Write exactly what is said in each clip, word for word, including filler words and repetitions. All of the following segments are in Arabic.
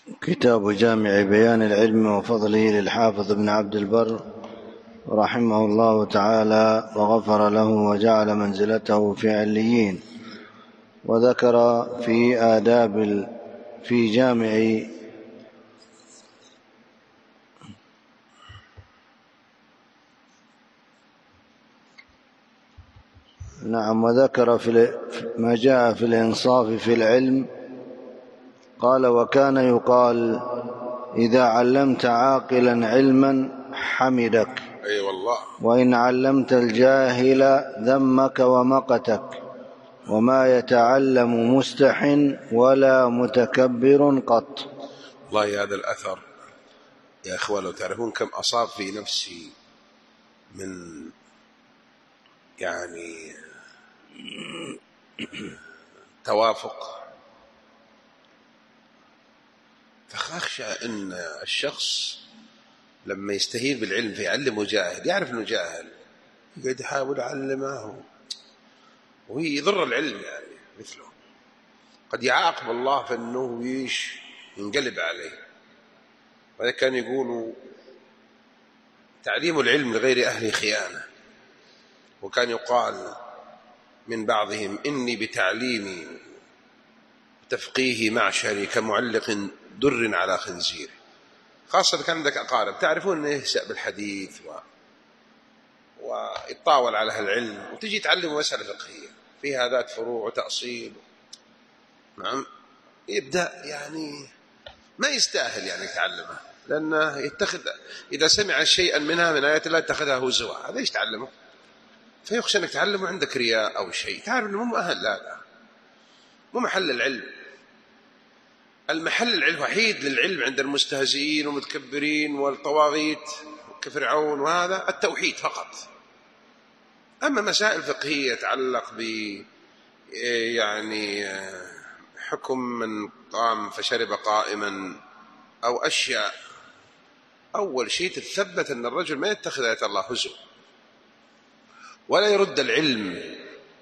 كتاب جامع بيان العلم وفضله للحافظ ابن عبد البر رحمه الله تعالى وغفر له وجعل منزلته في عليين. وذكر في آداب في جامع نعم وذكر في ما جاء في الإنصاف في العلم. قال: وكان يقال إذا علمت عاقلا علما حمدك، أي والله. وإن علمت الجاهل ذمك ومقتك، وما يتعلم مستح ولا متكبر قط. والله هذا الأثر يا أخوان لو تعرفون كم أصاب في نفسي من يعني توافق. فأخشى أن الشخص لما يستهين بالعلم فيعلمه جاهل، يعرف أنه جاهل، يقعد يحاول يعلمه ويضر العلم، يعني مثله قد يعاقب الله فإنه يش ينقلب عليه. وهذا كان يقول تعليم العلم لغير أهل خيانة. وكان يقال من بعضهم: إني بتعليمي تفقيه معشري كمعلق در على خنزير. خاصة كان عندك أقارب تعرفون أنه يهزأ بالحديث و... ويتطاول على العلم، وتجي تعلم مسألة فقهية فيها ذات فروع وتأصيل، نعم، يبدأ يعني ما يستاهل يعني يتعلمه، لأنه يتخذ إذا سمع شيئا منها من آيات الله اتخذها هزوا. هذا ايش تعلمه؟ فيخشى أنك تعلمه عندك رياء أو شيء، تعرف أنه مو مؤهل. لا لا، مو محل العلم. المحل العلم وحيد للعلم عند المستهزئين والمتكبرين والطواغيت كفرعون، وهذا التوحيد فقط. أما مسائل فقهية تتعلق ب يعني حكم من قام فشرب قائما أو أشياء، أول شيء تثبت أن الرجل ما يتخذ آيات الله هزوا ولا يرد العلم.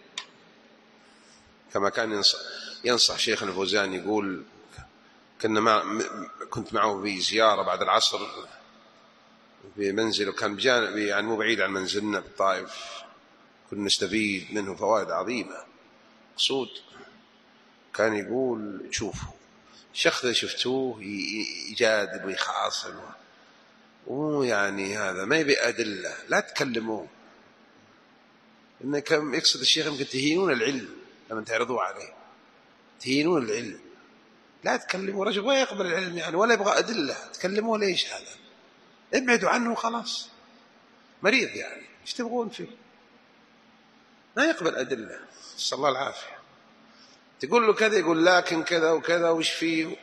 كما كان ينصح, ينصح شيخ الفوزان، يقول كنا مع كنت معه في زيارة بعد العصر بمنزل، وكان بجانب يعني مو بعيد عن منزلنا بالطائف، كنا نستفيد منه فوائد عظيمة. مقصود كان يقول: شوفوا الشخص اللي شفتوه يجادل ويخاصم ويعني هذا ما يبي أدلة، لا تكلموه. إنه كم يقصد الشيخ يمكن تهينون العلم لما تعرضوه عليه، تهينون العلم. لا تكلموا رجل ولا يقبل العلم يعني ولا يبغى أدلة، تكلموه ليش؟ هذا ابعدوا عنه خلاص، مريض يعني، ايش تبغون فيه؟ ما يقبل أدلة، نسأل الله العافية. تقول له كذا يقول لكن كذا وكذا وش فيه،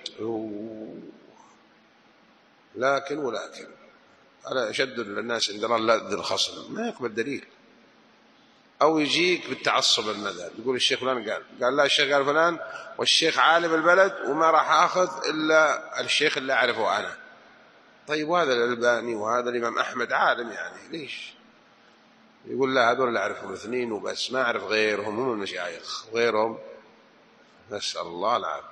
لكن ولكن على أشد الناس عند الله لذ الخصم، ما يقبل دليل. أو يجيك بالتعصب المذهب، يقول الشيخ فلان قال قال لا الشيخ قال فلان، والشيخ عالم البلد وما راح أخذ إلا الشيخ اللي أعرفه أنا. طيب وهذا الألباني وهذا الإمام أحمد عالم، يعني ليش؟ يقول لا هذول اللي أعرفهم اثنين وبس، ما أعرف غيرهم، هم المشايخ غيرهم. نسأل الله العافية.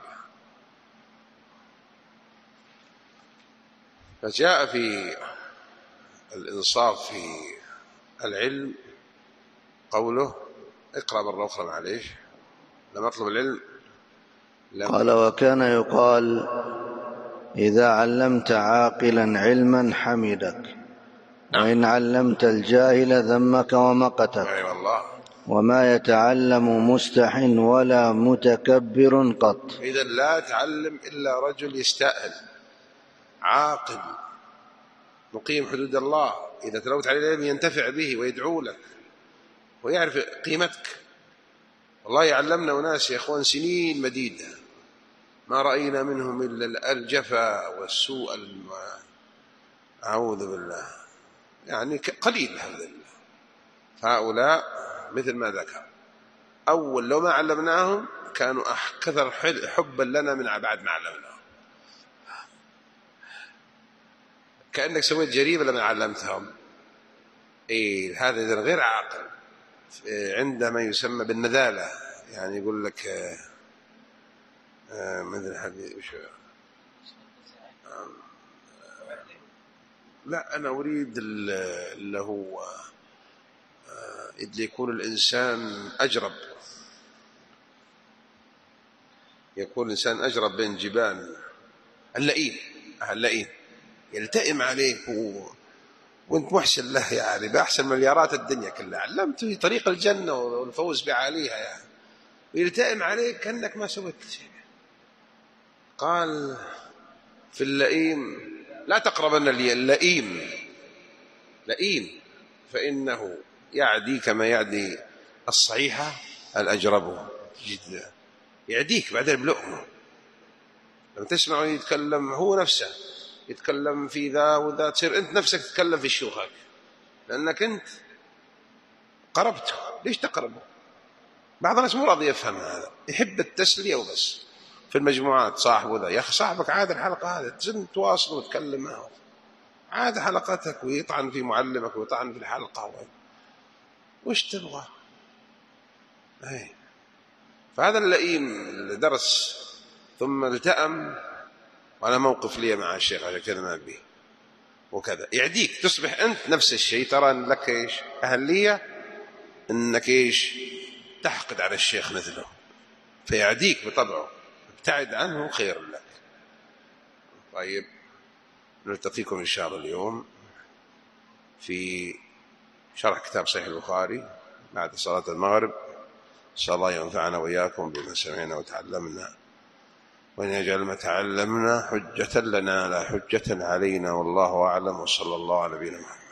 فجاء في الإنصاف في العلم قوله، اقرأ مرة أخرى معليش لما أطلب العلم. قال: وكان يقال إذا علمت عاقلا علما حمدك، وإن علمت الجاهل ذمك ومقتك. أي والله. وما يتعلم مستح ولا متكبر قط. إذا لا تعلم إلا رجل يستأهل، عاقل مقيم حدود الله، إذا تلوت عليه العلم ينتفع به ويدعو لك ويعرف قيمتك. والله يعلمنا أناس يا أخوان سنين مديدة ما رأينا منهم إلا الجفا والسوء الم... أعوذ بالله، يعني قليل الحمد لله. فهؤلاء مثل ما ذكر، أول لو ما علمناهم كانوا أكثر حبا لنا من بعد ما علمناهم. كأنك سويت جريمة لما علمتهم. إيه هذا إذن غير عاقل، عندما يسمى بالنذالة، يعني يقول لك آه آه مثل حديث لا، أنا أريد اللي هو اللي يكون الإنسان أجرب، يكون الإنسان أجرب بين جبال. اللئيم اللئيم يلتئم عليك و... وانت محسن له، يعني بأحسن مليارات الدنيا كلها، علمته طريق الجنة والفوز بعاليها، يعني ويلتئم عليك كأنك ما سويت شيء. قال في اللئيم لا تقربن اللئيم، لئيم فإنه يعدي كما يعدي الصحيحة الأجرب جدا، يعديك بعدين بلقمه. لما تسمعه يتكلم هو نفسه يتكلم في ذا وذا، تصير أنت نفسك تتكلم في شيوخك لأنك أنت قربته. ليش تقربه؟ بعض الناس مو راضي يفهم هذا، يحب التسلية وبس. في المجموعات صاحبه ذا، يا أخي صاحبك عاد الحلقة هذه تزن تواصل وتكلم معه، عاد حلقتك، ويطعن في معلمك ويطعن في الحلقة، وش تبغى؟ أي. فهذا اللئيم اللي درس ثم التأم، وأنا موقف لي مع الشيخ على كذا ما به وكذا، يعديك تصبح أنت نفس الشيء، ترى أن لك إيش أهلية، أنك إيش تحقد على الشيخ مثله، فيعديك بطبعه، ابتعد عنه خير لك. طيب، نلتقيكم إن شاء الله اليوم في شرح كتاب صحيح البخاري بعد صلاة المغرب. إن شاء الله ينفعنا وإياكم بما سمعنا وتعلمنا، وأن يجعل ما تعلمنا حجة لنا لا حجة علينا، والله أعلم، وصلى الله على نبينا محمد.